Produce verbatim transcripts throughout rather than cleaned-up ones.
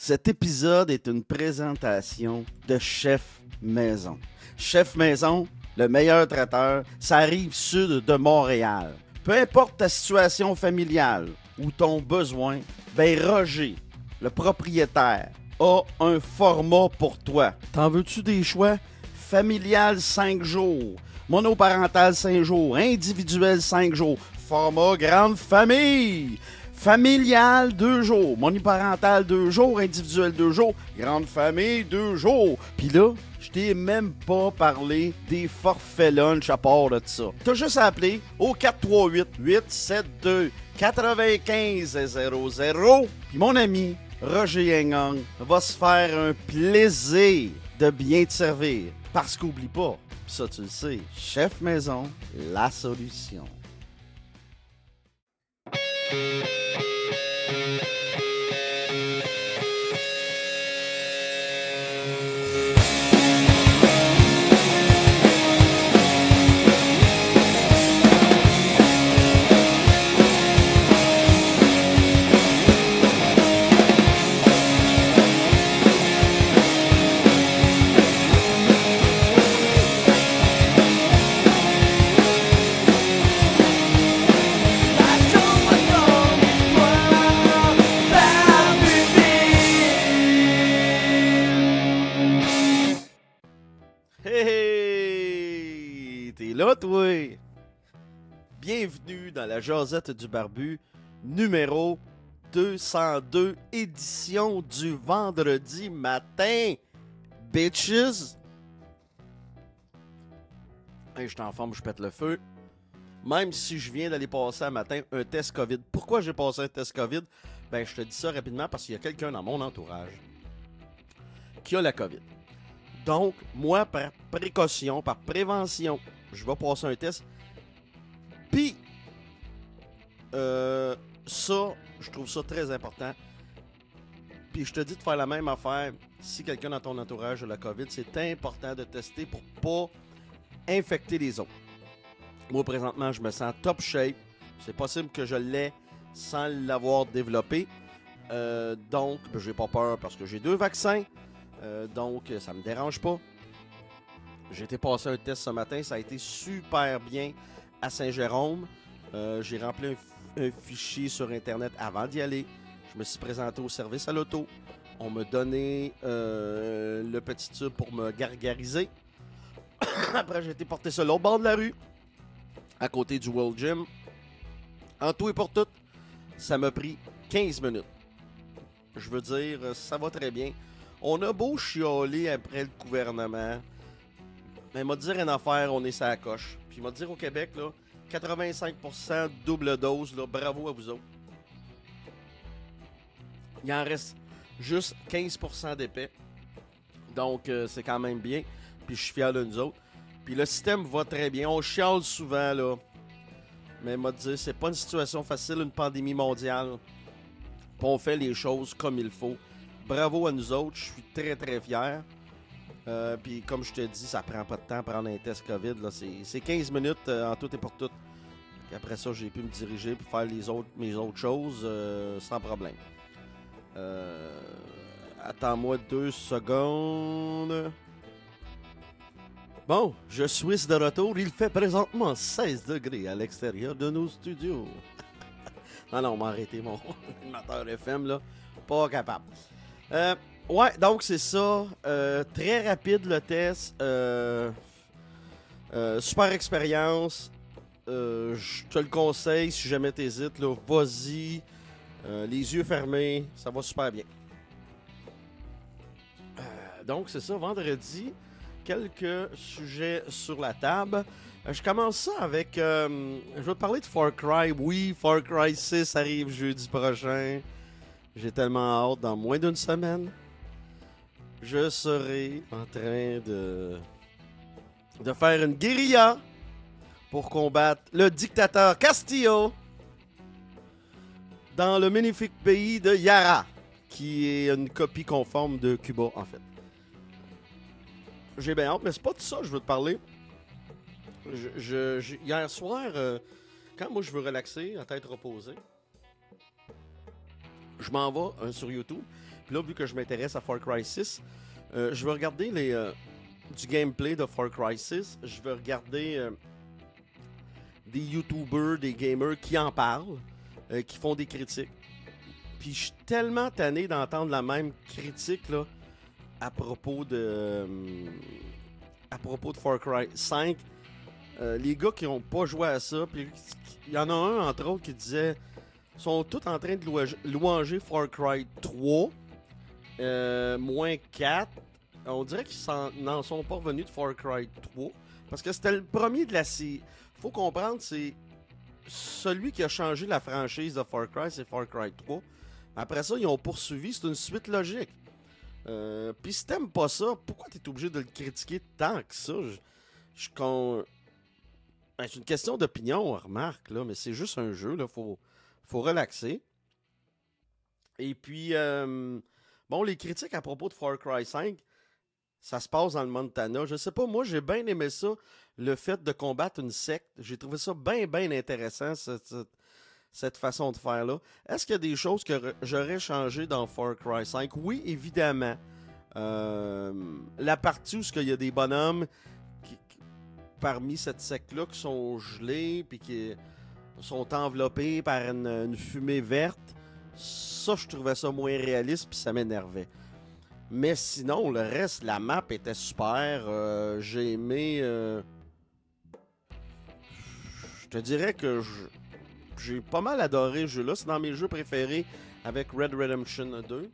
Cet épisode est une présentation de Chef Maison. Chef Maison, le meilleur traiteur, ça arrive sud de Montréal. Peu importe ta situation familiale ou ton besoin, ben Roger, le propriétaire, a un format pour toi. T'en veux-tu des choix? Familial cinq jours, monoparental cinq jours, individuel cinq jours, format grande famille. Familial, deux jours. Monoparental, deux jours. Individuel, deux jours. Grande famille, deux jours. Puis là, je t'ai même pas parlé des forfaits lunch à part de ça. T'as juste à appeler au quatre trois huit, huit sept deux, quatre cinq zéro zéro. Puis mon ami Roger Yengang va se faire un plaisir de bien te servir. Parce qu'oublie pas, pis ça tu le sais, Chef Maison, la solution. Hey, t'es là, toi? Bienvenue dans la Josette du Barbu, numéro deux cent deux, édition du vendredi matin, bitches! Hey, je suis en forme, je pète le feu. Même si je viens d'aller passer un matin un test COVID. Pourquoi j'ai passé un test COVID? Ben, je te dis ça rapidement parce qu'il y a quelqu'un dans mon entourage qui a la COVID. Donc, moi, par précaution, par prévention, je vais passer un test. Puis, euh, ça, je trouve ça très important. Puis, je te dis de faire la même affaire. Si quelqu'un dans ton entourage a la COVID, c'est important de tester pour pas infecter les autres. Moi, présentement, je me sens top shape. C'est possible que je l'ai sans l'avoir développé. Euh, donc, ben, j'ai pas peur parce que j'ai deux vaccins. Euh, donc, ça me dérange pas. J'ai été passer un test ce matin. Ça a été super bien à Saint-Jérôme. Euh, j'ai rempli un, f- un fichier sur Internet avant d'y aller. Je me suis présenté au service à l'auto. On m'a donné euh, le petit tube pour me gargariser. Après, j'ai été porter ça l'autre bord de la rue, à côté du World Gym. En tout et pour tout, ça m'a pris quinze minutes. Je veux dire, ça va très bien. On a beau chialer après le gouvernement, mais m'a dire une affaire, on est sur la coche. Puis m'a dire au Québec, là, quatre-vingt-cinq pour cent double dose, là, bravo à vous autres. Il en reste juste quinze pour cent d'épais. Donc, euh, c'est quand même bien. Puis je suis fier de nous autres. Puis le système va très bien. On chiale souvent, là. Mais m'a dire, c'est pas une situation facile, une pandémie mondiale. Puis on fait les choses comme il faut. Bravo à nous autres, je suis très très fier. Euh, Puis comme je te dis, ça prend pas de temps à prendre un test COVID. Là. C'est, c'est quinze minutes euh, en tout et pour tout. Puis après ça, j'ai pu me diriger pour faire les autres, mes autres choses euh, sans problème. Euh, attends-moi deux secondes. Bon, je suis de retour. Il fait présentement seize degrés à l'extérieur de nos studios. non, non, on m'a arrêté mon animateur F M, là. Pas capable. Euh, ouais, donc c'est ça. Euh, très rapide le test. Euh, euh, super expérience. Euh, je te le conseille si jamais t'hésites. Là, vas-y. Euh, les yeux fermés. Ça va super bien. Euh, donc c'est ça, vendredi. Quelques sujets sur la table. Euh, je commence ça avec... Euh, je vais te parler de Far Cry. Oui, Far Cry six arrive jeudi prochain. J'ai tellement hâte, dans moins d'une semaine, je serai en train de, de faire une guérilla pour combattre le dictateur Castillo dans le magnifique pays de Yara, qui est une copie conforme de Cuba, en fait. J'ai bien hâte, mais c'est pas de ça que je veux te parler. Je, je, je- hier soir, euh, quand moi je veux relaxer, à tête reposée, je m'en vais euh, sur YouTube. Puis là, vu que je m'intéresse à Far Cry six, euh, je vais regarder les, euh, du gameplay de Far Cry six. Je vais regarder euh, des YouTubers, des gamers qui en parlent, euh, qui font des critiques. Puis je suis tellement tanné d'entendre la même critique là, à propos de euh, à propos de Far Cry cinq. Euh, les gars qui n'ont pas joué à ça, puis il y en a un entre autres qui disait sont tous en train de louager, louanger Far Cry trois, euh, moins quatre. On dirait qu'ils n'en sont pas revenus de Far Cry trois, parce que c'était le premier de la série. Faut comprendre, c'est celui qui a changé la franchise de Far Cry, c'est Far Cry trois. Après ça, ils ont poursuivi, c'est une suite logique. Euh, Puis si t'aimes pas ça, pourquoi t'es obligé de le critiquer tant que ça? Je, je con... ben, c'est une question d'opinion, remarque, là, mais c'est juste un jeu, là, faut, faut relaxer. Et puis, euh, bon, les critiques à propos de Far Cry cinq, ça se passe dans le Montana. Je sais pas, moi, j'ai bien aimé ça, le fait de combattre une secte. J'ai trouvé ça bien, bien intéressant, cette, cette, cette façon de faire-là. Est-ce qu'il y a des choses que j'aurais changé dans Far Cry cinq? Oui, évidemment. Euh, la partie où il y a des bonhommes qui, qui, parmi cette secte-là qui sont gelés puis qui sont enveloppés par une, une fumée verte, ça, je trouvais ça moins réaliste puis ça m'énervait. Mais sinon, le reste, la map était super. Euh, j'ai aimé... Euh... Je te dirais que je... j'ai pas mal adoré ce jeu-là. C'est dans mes jeux préférés avec Red Redemption deux.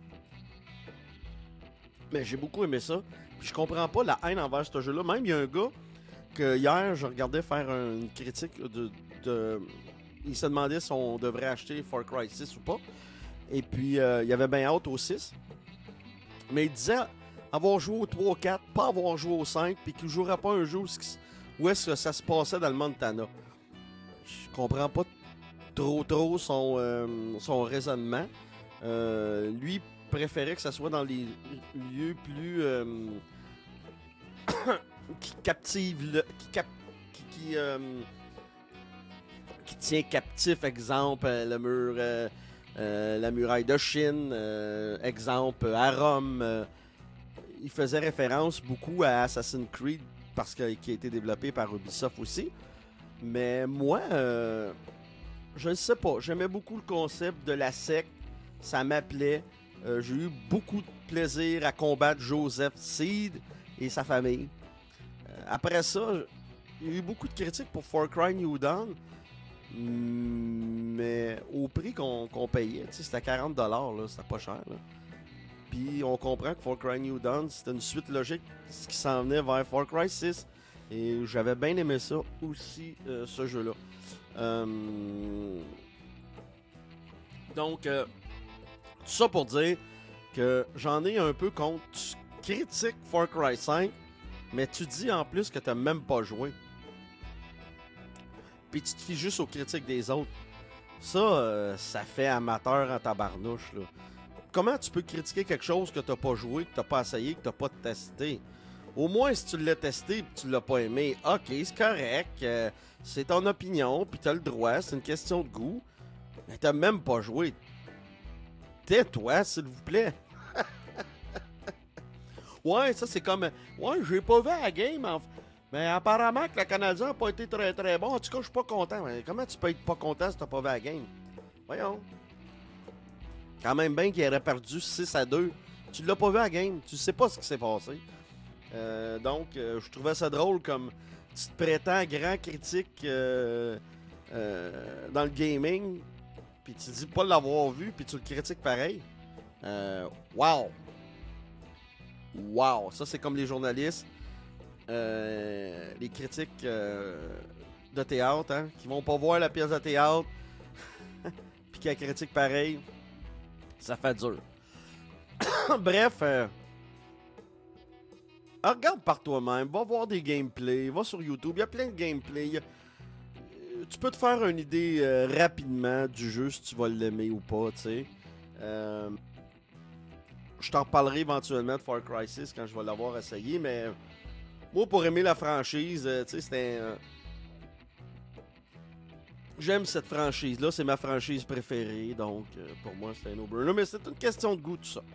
Mais j'ai beaucoup aimé ça. Puis je comprends pas la haine envers ce jeu-là. Même, il y a un gars que hier, je regardais faire une critique de... de... Il se demandait si on devrait acheter Far Cry six ou pas. Et puis, euh, il y avait bien hâte au six. Mais il disait avoir joué au trois quatre, pas avoir joué au cinq, puis qu'il ne jouerait pas un jeu où est-ce que ça se passait dans le Montana. Je comprends pas trop trop son, euh, son raisonnement. Euh, lui préférait que ça soit dans les lieux plus euh, qui captivent le, qui, cap, qui, qui, euh, qui tient captif, exemple le mur. Euh, Euh, la muraille de Chine, euh, exemple à Rome. Euh, il faisait référence beaucoup à Assassin's Creed parce qu'il a été développé par Ubisoft aussi. Mais moi, euh, je ne sais pas. J'aimais beaucoup le concept de la secte. Ça m'appelait. Euh, j'ai eu beaucoup de plaisir à combattre Joseph Seed et sa famille. Euh, après ça, il y a eu beaucoup de critiques pour Far Cry New Dawn. Mais au prix qu'on qu'on payait, c'était quarante dollars, c'était pas cher. Là. Puis on comprend que Far Cry New Dawn, c'était une suite logique qui s'en venait vers Far Cry six. Et j'avais bien aimé ça aussi, euh, ce jeu-là. Euh... Donc, euh, tout ça pour dire que j'en ai un peu contre. Tu critiques Far Cry cinq, mais tu dis en plus que t'as même pas joué. Puis tu te fies juste aux critiques des autres. Ça, euh, ça fait amateur en tabarnouche, là. Comment tu peux critiquer quelque chose que t'as pas joué, que t'as pas essayé, que t'as pas testé? Au moins, si tu l'as testé et que tu l'as pas aimé, ok, c'est correct. Euh, c'est ton opinion, puis t'as le droit, c'est une question de goût. Mais t'as même pas joué. Tais-toi, s'il vous plaît. Ouais, ça c'est comme... Ouais, j'ai pas vu la game, en fait. Mais apparemment que le Canadien n'a pas été très très bon. En tout cas, je suis pas content. Mais comment tu peux être pas content si t'as pas vu la game? Voyons. Quand même bien qu'il aurait perdu six à deux. Tu l'as pas vu la game. Tu sais pas ce qui s'est passé. Euh, donc, euh, je trouvais ça drôle comme tu te prétends grand critique euh, euh, dans le gaming. Puis tu dis pas l'avoir vu. Puis tu le critiques pareil. Euh, wow. Wow. Ça, c'est comme les journalistes. Euh, les critiques euh, de théâtre, hein, qui vont pas voir la pièce de théâtre, puis qui la critiquent pareil, ça fait dur. Bref, euh, regarde par toi-même, va voir des gameplays, va sur YouTube, il y a plein de gameplays. A... Tu peux te faire une idée euh, rapidement du jeu si tu vas l'aimer ou pas, tu sais. Euh, je t'en parlerai éventuellement de Far Cry six quand je vais l'avoir essayé, mais moi, pour aimer la franchise, euh, tu sais, c'était un... J'aime cette franchise-là, c'est ma franchise préférée, donc euh, pour moi c'est un no-brainer, mais c'est une question de goût tout ça.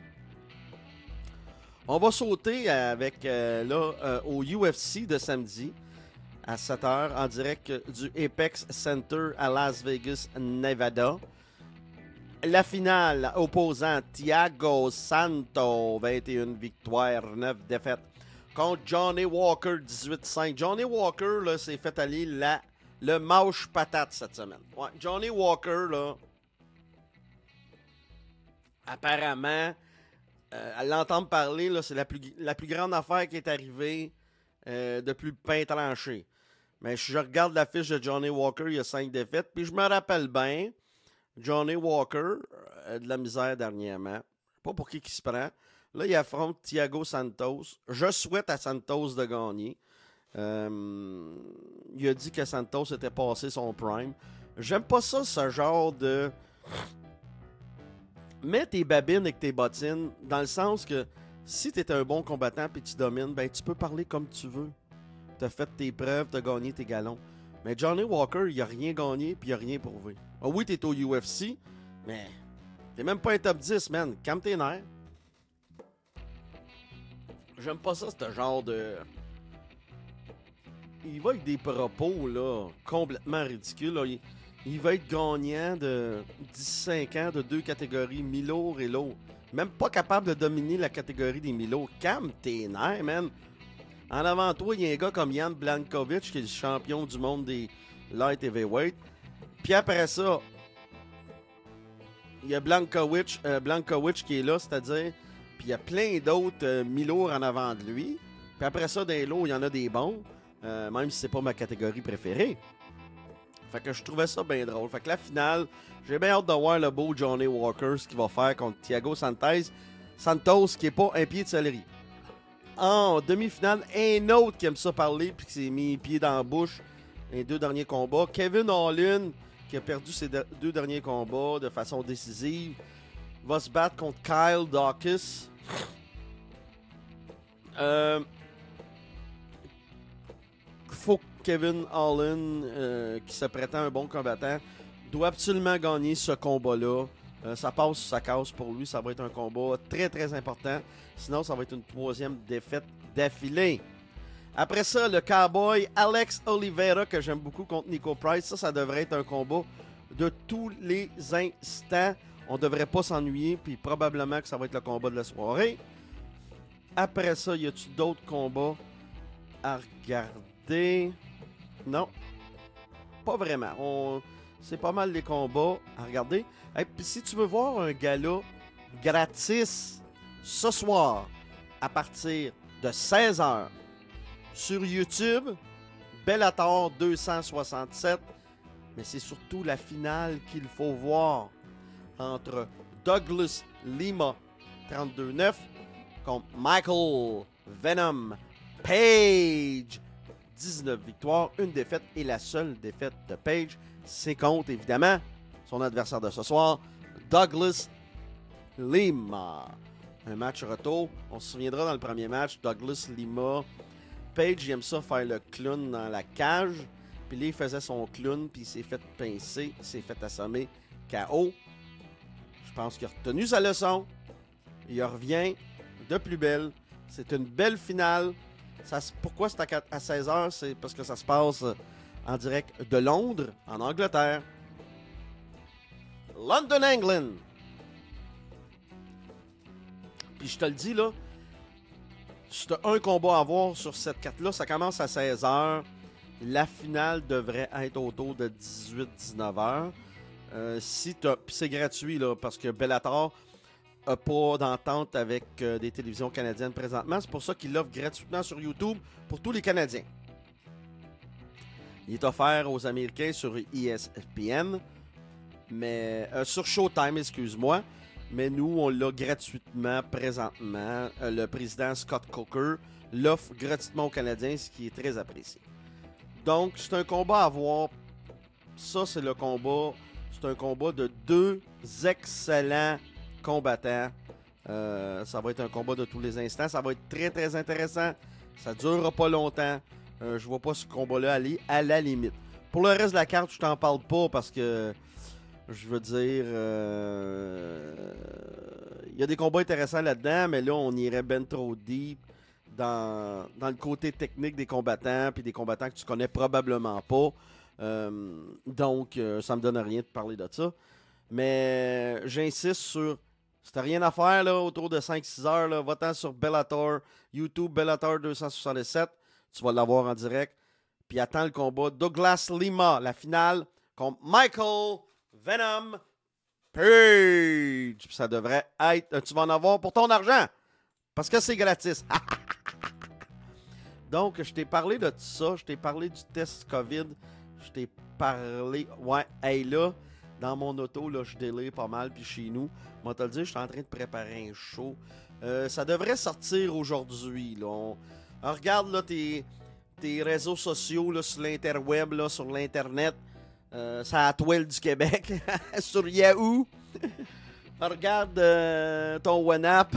On va sauter avec euh, là euh, au U F C de samedi à sept heures en direct du Apex Center à Las Vegas, Nevada. La finale opposant Thiago Santos, vingt et une victoires, neuf défaites, contre Johnny Walker, dix-huit cinq. Johnny Walker là, s'est fait aller la, le mâche patate cette semaine. Ouais, Johnny Walker, là, apparemment, euh, à l'entendre parler, là, c'est la plus, la plus grande affaire qui est arrivée euh, depuis le pain tranché. Mais je regarde la fiche de Johnny Walker, il y a cinq défaites, puis je me rappelle bien, Johnny Walker a de la misère dernièrement. Pas pour qui il se prend. Là, il affronte Thiago Santos. Je souhaite à Santos de gagner. Euh, il a dit que Santos était passé son prime. J'aime pas ça, ce genre de... Mets tes babines avec tes bottines, dans le sens que si tu es un bon combattant et tu domines, ben tu peux parler comme tu veux. Tu as fait tes preuves, tu as gagné tes galons. Mais Johnny Walker, il a rien gagné puis il a rien prouvé. Ah oui, t'es au U F C, mais t'es même pas un top dix, man. Calme tes nerfs. J'aime pas ça, ce genre de... Il va avec des propos, là, complètement ridicules. Là. Il, il va être gagnant de dix-cinq ans de deux catégories, mi-lourd et lourd. Même pas capable de dominer la catégorie des mi-lourds. Calme tes nerfs, man. En avant de toi, il y a un gars comme Jan Blachowicz, qui est le champion du monde des light heavyweight. Puis après ça, il y a Blachowicz, euh, Blachowicz qui est là, c'est-à-dire... Puis il y a plein d'autres euh, mi-lourds en avant de lui. Puis après ça, dans les lourds, il y en a des bons. Euh, même si c'est pas ma catégorie préférée. Fait que je trouvais ça bien drôle. Fait que la finale, j'ai bien hâte de voir le beau Johnny Walker, ce qu'il va faire contre Thiago Santos. Santos, qui est pas un pied de céleri. En demi-finale, un autre qui aime ça parler puis qui s'est mis les pieds dans la bouche les deux derniers combats. Kevin Holland, qui a perdu ses de- deux derniers combats de façon décisive, va se battre contre Kyle Daukaus. Euh, faut que Kevin Holland, euh, qui se prétend un bon combattant, doit absolument gagner ce combat-là. Euh, ça passe, ça casse pour lui. Ça va être un combat très, très important. Sinon, ça va être une troisième défaite d'affilée. Après ça, le cowboy Alex Oliveira, que j'aime beaucoup, contre Nico Price. Ça, ça devrait être un combat de tous les instants. On devrait pas s'ennuyer, puis probablement que ça va être le combat de la soirée. Après ça, y a-tu d'autres combats à regarder? Non. Pas vraiment. On... C'est pas mal les combats à regarder. Et puis si tu veux voir un gala gratis ce soir à partir de seize heures sur YouTube, Bellator deux cent soixante-sept, mais c'est surtout la finale qu'il faut voir entre Douglas Lima, trente-deux neuf, contre Michael Venom Page, dix-neuf victoires, une défaite, et la seule défaite de Page, c'est contre, évidemment, son adversaire de ce soir, Douglas Lima. Un match retour. On se souviendra dans le premier match, Douglas Lima. Page, il aime ça faire le clown dans la cage. Puis là, il faisait son clown, puis il s'est fait pincer, il s'est fait assommer K O. Je pense qu'il a retenu sa leçon. Il revient de plus belle. C'est une belle finale. Ça, pourquoi c'est à, à seize heures? C'est parce que ça se passe en direct de Londres, en Angleterre. London, England. Puis je te le dis, là, si tu as un combat à voir sur cette carte-là, ça commence à seize heures. La finale devrait être autour de dix-huit à dix-neuf heures. Euh, si t'as... Puis c'est gratuit, là, parce que Bellator n'a pas d'entente avec euh, des télévisions canadiennes présentement. C'est pour ça qu'il l'offre gratuitement sur YouTube pour tous les Canadiens. Il est offert aux Américains sur E S P N, mais euh, sur Showtime, excuse-moi. Mais nous, on l'a gratuitement présentement. Euh, le président Scott Coker l'offre gratuitement aux Canadiens, ce qui est très apprécié. Donc, c'est un combat à voir. Ça, c'est le combat. C'est un combat de deux excellents combattants. Euh, ça va être un combat de tous les instants. Ça va être très, très intéressant. Ça ne durera pas longtemps. Euh, je vois pas ce combat-là aller à la limite. Pour le reste de la carte, je t'en parle pas parce que, je veux dire, euh, il y a des combats intéressants là-dedans, mais là, on irait ben trop deep dans, dans le côté technique des combattants, puis des combattants que tu connais probablement pas. Euh, donc, euh, ça me donne rien de parler de ça. Mais j'insiste sur, si t'as rien à faire là, autour de cinq six heures, là, va-t'en sur Bellator, YouTube Bellator deux cent soixante-dix-sept, tu vas l'avoir en direct. Puis attends le combat Douglas Lima, la finale contre Michael Venom Page. Puis ça devrait être, tu vas en avoir pour ton argent, parce que c'est gratis. Donc, je t'ai parlé de tout ça, je t'ai parlé du test COVID, je t'ai parlé, ouais, hey là, dans mon auto, là, je délire pas mal, puis chez nous, moi te le dire, je suis en train de préparer un show. Euh, ça devrait sortir aujourd'hui, là. On, on regarde, là, tes, tes réseaux sociaux, là, sur l'interweb, là, sur l'internet, euh, ça a toile du Québec, sur Yahoo. Regarde euh, ton OneUp.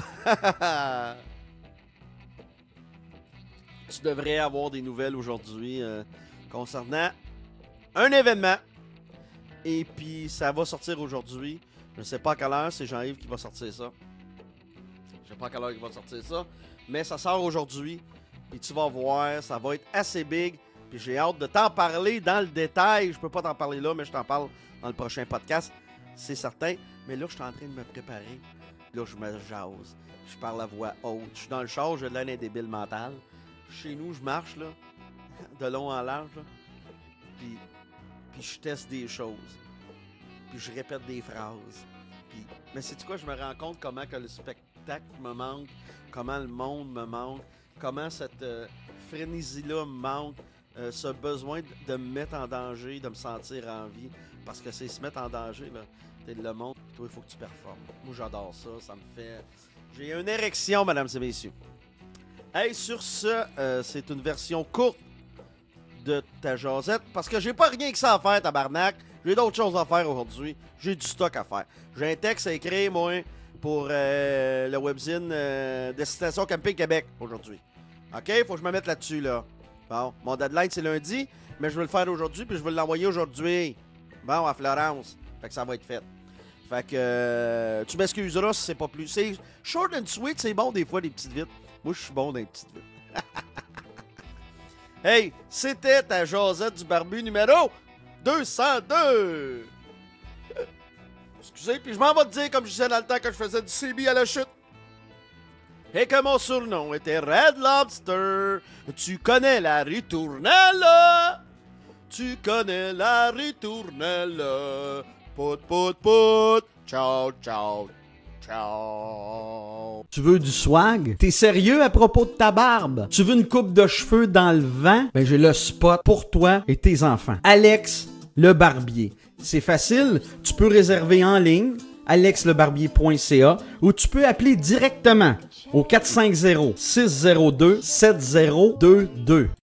Tu devrais avoir des nouvelles aujourd'hui euh, concernant un événement. Et puis, ça va sortir aujourd'hui. Je ne sais pas à quelle heure, c'est Jean-Yves qui va sortir ça. Je ne sais pas à quelle heure il va sortir ça. Mais ça sort aujourd'hui. Et tu vas voir, ça va être assez big. Puis j'ai hâte de t'en parler dans le détail. Je peux pas t'en parler là, mais je t'en parle dans le prochain podcast. C'est certain. Mais là, je suis en train de me préparer. Là, je me jase. Je parle à voix haute. Je suis dans le char, j'ai de l'air d'un débile mental. Chez nous, je marche, là, de long en large, là. Puis, puis je teste des choses. Puis je répète des phrases. Puis, mais c'est quoi, je me rends compte comment que le spectacle me manque, comment le monde me manque, comment cette euh, frénésie-là me manque, euh, ce besoin de, de me mettre en danger, de me sentir en vie. Parce que c'est se mettre en danger, là. T'es le monde, puis toi, il faut que tu performes. Moi, j'adore ça, ça me fait... J'ai une érection, mesdames et messieurs. Hey, sur ce, euh, c'est une version courte de ta jasette, parce que j'ai pas rien que ça à faire, tabarnak. J'ai d'autres choses à faire aujourd'hui. J'ai du stock à faire. J'ai un texte à écrire, moi, pour euh, le webzine euh, Destination Camping Québec aujourd'hui. OK? Faut que je me mette là-dessus, là. Bon, mon deadline, c'est lundi, mais je vais le faire aujourd'hui, puis je vais l'envoyer aujourd'hui. Bon, à Florence. Fait que ça va être fait. Fait que euh, tu m'excuseras si c'est pas plus. C'est short and sweet, c'est bon des fois, des petites vites. Moi, je suis bon dans les petites vites. Hey, c'était ta jasette du barbu numéro deux cent deux. Excusez, puis je m'en vais te dire, comme je disais dans le temps quand je faisais du C B à la chute, et que mon surnom était Red Lobster. Tu connais la ritournelle. Tu connais la ritournelle. Pout, pout, pout. Ciao, ciao, ciao. Tu veux du swag? T'es sérieux à propos de ta barbe? Tu veux une coupe de cheveux dans le vent? Ben, j'ai le spot pour toi et tes enfants. Alex le Barbier. C'est facile. Tu peux réserver en ligne. alex le barbier point c a ou tu peux appeler directement au quatre cinq zéro, six zéro deux, sept zéro deux deux.